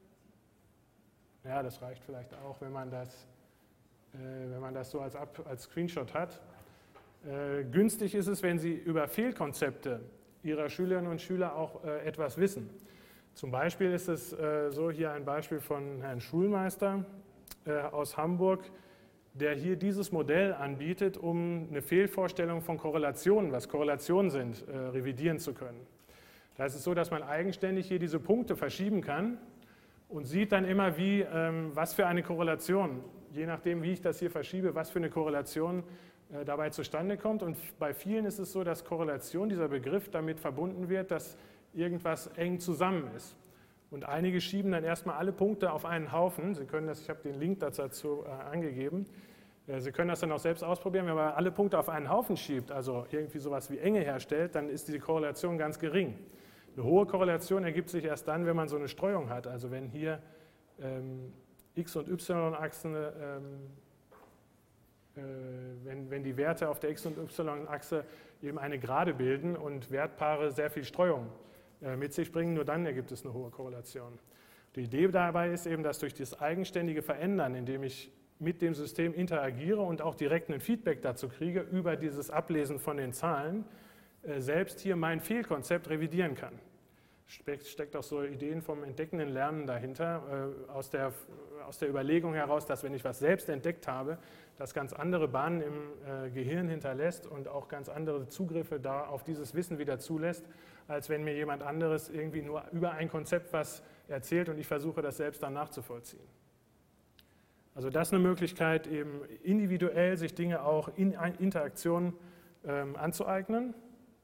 Ja, das reicht vielleicht auch, wenn man das, wenn man das so als, als Screenshot hat. Günstig ist es, wenn Sie über Fehlkonzepte Ihrer Schülerinnen und Schüler auch etwas wissen. Zum Beispiel ist es äh, so, hier ein Beispiel von Herrn Schulmeister äh, aus Hamburg, der hier dieses Modell anbietet, um eine Fehlvorstellung von Korrelationen, was Korrelationen sind, äh, revidieren zu können. Da ist es so, dass man eigenständig hier diese Punkte verschieben kann und sieht dann immer, wie, ähm, was für eine Korrelation, je nachdem, wie ich das hier verschiebe, was für eine Korrelation äh, dabei zustande kommt. Und bei vielen ist es so, dass Korrelation, dieser Begriff, damit verbunden wird, dass irgendwas eng zusammen ist. Und einige schieben dann erstmal alle Punkte auf einen Haufen. Sie können das, ich habe den Link dazu äh, angegeben. Äh, Sie können das dann auch selbst ausprobieren. Wenn man alle Punkte auf einen Haufen schiebt, also irgendwie sowas wie Enge herstellt, dann ist die Korrelation ganz gering. Eine hohe Korrelation ergibt sich erst dann, wenn man so eine Streuung hat. Also wenn hier ähm, X- und Y-Achsen, ähm, äh, wenn, wenn die Werte auf der X- und Y-Achse eben eine Gerade bilden und Wertpaare sehr viel Streuung mit sich bringen, nur dann ergibt es eine hohe Korrelation. Die Idee dabei ist eben, dass durch das eigenständige Verändern, indem ich mit dem System interagiere und auch direkt ein Feedback dazu kriege, über dieses Ablesen von den Zahlen, selbst hier mein Fehlkonzept revidieren kann. steckt auch so Ideen vom entdeckenden Lernen dahinter, äh, aus, der, aus der Überlegung heraus, dass wenn ich was selbst entdeckt habe, das ganz andere Bahnen im äh, Gehirn hinterlässt und auch ganz andere Zugriffe da auf dieses Wissen wieder zulässt, als wenn mir jemand anderes irgendwie nur über ein Konzept was erzählt und ich versuche, das selbst dann nachzuvollziehen. Also das ist eine Möglichkeit, eben individuell sich Dinge auch in Interaktion ähm, anzueignen.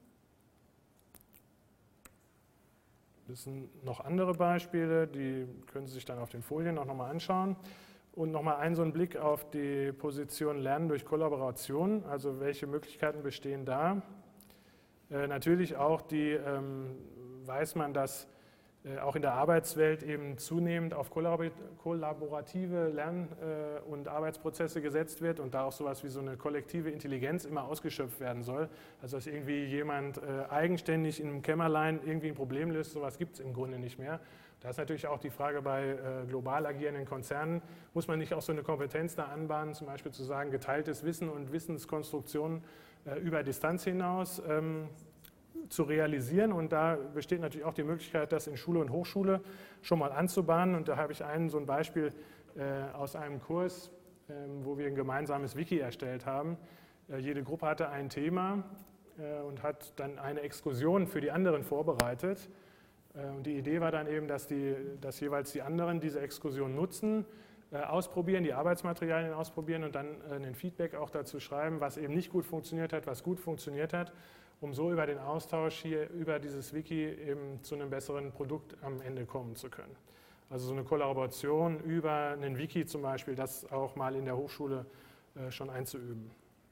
Das sind noch andere Beispiele, die können Sie sich dann auf den Folien auch nochmal anschauen. Und nochmal einen so einen Blick auf die Position Lernen durch Kollaboration, also welche Möglichkeiten bestehen da. Äh, natürlich auch die, ähm, weiß man, dass äh, auch in der Arbeitswelt eben zunehmend auf kollaborative Lern- äh, und Arbeitsprozesse gesetzt wird und da auch sowas wie so eine kollektive Intelligenz immer ausgeschöpft werden soll. Also dass irgendwie jemand äh, eigenständig in einem Kämmerlein irgendwie ein Problem löst, sowas gibt es im Grunde nicht mehr. Da ist natürlich auch die Frage bei äh, global agierenden Konzernen, muss man nicht auch so eine Kompetenz da anbahnen, zum Beispiel zu sagen, geteiltes Wissen und Wissenskonstruktion äh, über Distanz hinaus ähm, zu realisieren. Und da besteht natürlich auch die Möglichkeit, das in Schule und Hochschule schon mal anzubahnen. Und da habe ich einen, so ein Beispiel äh, aus einem Kurs, äh, wo wir ein gemeinsames Wiki erstellt haben. Äh, jede Gruppe hatte ein Thema äh, und hat dann eine Exkursion für die anderen vorbereitet. Und die Idee war dann eben, dass, die, dass jeweils die anderen diese Exkursion nutzen, äh, ausprobieren, die Arbeitsmaterialien ausprobieren und dann äh, ein Feedback auch dazu schreiben, was eben nicht gut funktioniert hat, was gut funktioniert hat, um so über den Austausch hier, über dieses Wiki eben zu einem besseren Produkt am Ende kommen zu können. Also so eine Kollaboration über einen Wiki zum Beispiel, das auch mal in der Hochschule äh, schon einzuüben.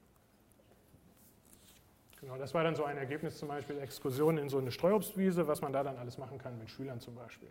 Genau, das war dann so ein Ergebnis, zum Beispiel Exkursionen in so eine Streuobstwiese, was man da dann alles machen kann mit Schülern zum Beispiel.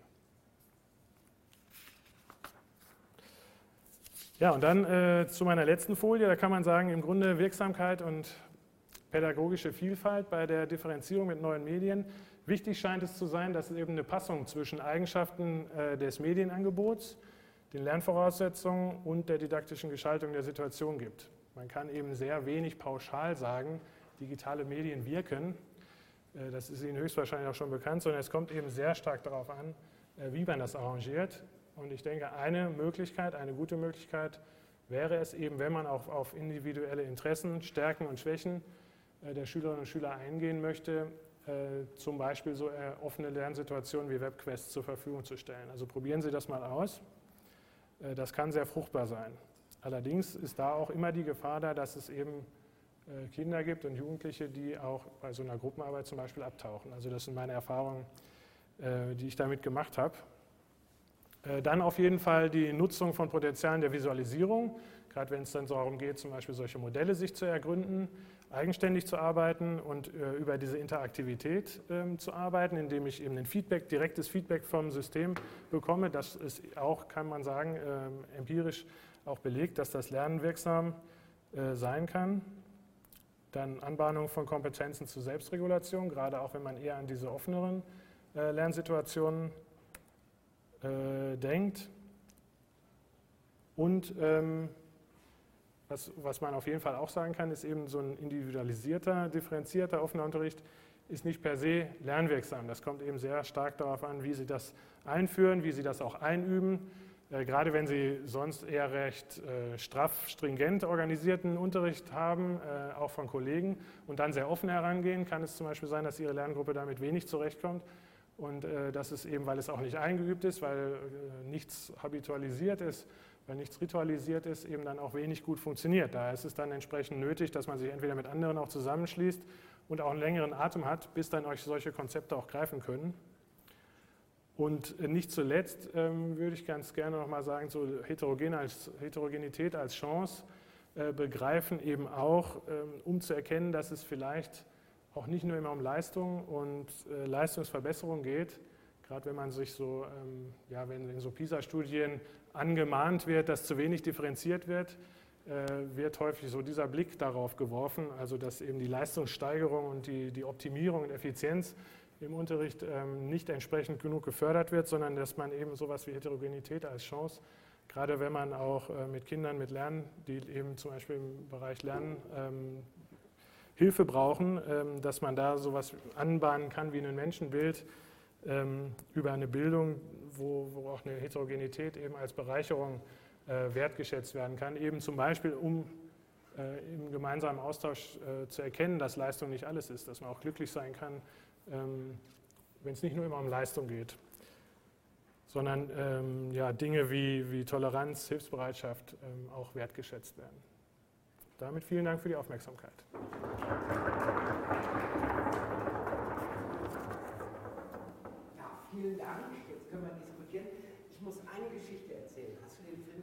Ja, und dann äh, zu meiner letzten Folie, da kann man sagen, im Grunde Wirksamkeit und pädagogische Vielfalt bei der Differenzierung mit neuen Medien. Wichtig scheint es zu sein, dass es eben eine Passung zwischen Eigenschaften äh, des Medienangebots, den Lernvoraussetzungen und der didaktischen Gestaltung der Situation gibt. Man kann eben sehr wenig pauschal sagen, digitale Medien wirken, das ist Ihnen höchstwahrscheinlich auch schon bekannt, sondern es kommt eben sehr stark darauf an, wie man das arrangiert. Und ich denke, eine Möglichkeit, eine gute Möglichkeit wäre es eben, wenn man auch auf individuelle Interessen, Stärken und Schwächen der Schülerinnen und Schüler eingehen möchte, zum Beispiel so offene Lernsituationen wie WebQuests zur Verfügung zu stellen. Also probieren Sie das mal aus. Das kann sehr fruchtbar sein. Allerdings ist da auch immer die Gefahr da, dass es eben Kinder gibt und Jugendliche, die auch bei so einer Gruppenarbeit zum Beispiel abtauchen. Also das sind meine Erfahrungen, die ich damit gemacht habe. Dann auf jeden Fall die Nutzung von Potenzialen der Visualisierung, gerade wenn es dann so darum geht, zum Beispiel solche Modelle sich zu ergründen, eigenständig zu arbeiten und über diese Interaktivität zu arbeiten, indem ich eben ein Feedback, direktes Feedback vom System bekomme. Das ist auch, kann man sagen, empirisch auch belegt, dass das Lernen wirksam sein kann. Dann Anbahnung von Kompetenzen zur Selbstregulation, gerade auch wenn man eher an diese offeneren äh, Lernsituationen äh, denkt. Und ähm, was, was man auf jeden Fall auch sagen kann, ist eben so ein individualisierter, differenzierter, offener Unterricht ist nicht per se lernwirksam. Das kommt eben sehr stark darauf an, wie Sie das einführen, wie Sie das auch einüben. Äh, gerade wenn Sie sonst eher recht äh, straff, stringent organisierten Unterricht haben, äh, auch von Kollegen, und dann sehr offen herangehen, kann es zum Beispiel sein, dass Ihre Lerngruppe damit wenig zurechtkommt. Und äh, das ist eben, weil es auch nicht eingeübt ist, weil äh, nichts habitualisiert ist, weil nichts ritualisiert ist, eben dann auch wenig gut funktioniert. Daher ist es dann entsprechend nötig, dass man sich entweder mit anderen auch zusammenschließt und auch einen längeren Atem hat, bis dann euch solche Konzepte auch greifen können. Und nicht zuletzt ähm, würde ich ganz gerne noch mal sagen, so Heterogen als, Heterogenität als Chance äh, begreifen eben auch, ähm, um zu erkennen, dass es vielleicht auch nicht nur immer um Leistung und äh, Leistungsverbesserung geht, gerade wenn man sich so, ähm, ja, wenn in so PISA-Studien angemahnt wird, dass zu wenig differenziert wird, äh, wird häufig so dieser Blick darauf geworfen, also dass eben die Leistungssteigerung und die, die Optimierung und Effizienz im Unterricht ähm, nicht entsprechend genug gefördert wird, sondern dass man eben sowas wie Heterogenität als Chance, gerade wenn man auch äh, mit Kindern mit Lernen, die eben zum Beispiel im Bereich Lernen ähm, Hilfe brauchen, ähm, dass man da sowas anbahnen kann wie ein Menschenbild, ähm, über eine Bildung, wo, wo auch eine Heterogenität eben als Bereicherung äh, wertgeschätzt werden kann, eben zum Beispiel um äh, im gemeinsamen Austausch äh, zu erkennen, dass Leistung nicht alles ist, dass man auch glücklich sein kann, ähm, wenn es nicht nur immer um Leistung geht, sondern ähm, ja, Dinge wie, wie Toleranz, Hilfsbereitschaft ähm, auch wertgeschätzt werden. Damit vielen Dank für die Aufmerksamkeit. Ja, vielen Dank. Jetzt können wir diskutieren. Ich muss eine Geschichte erzählen. Hast du den Film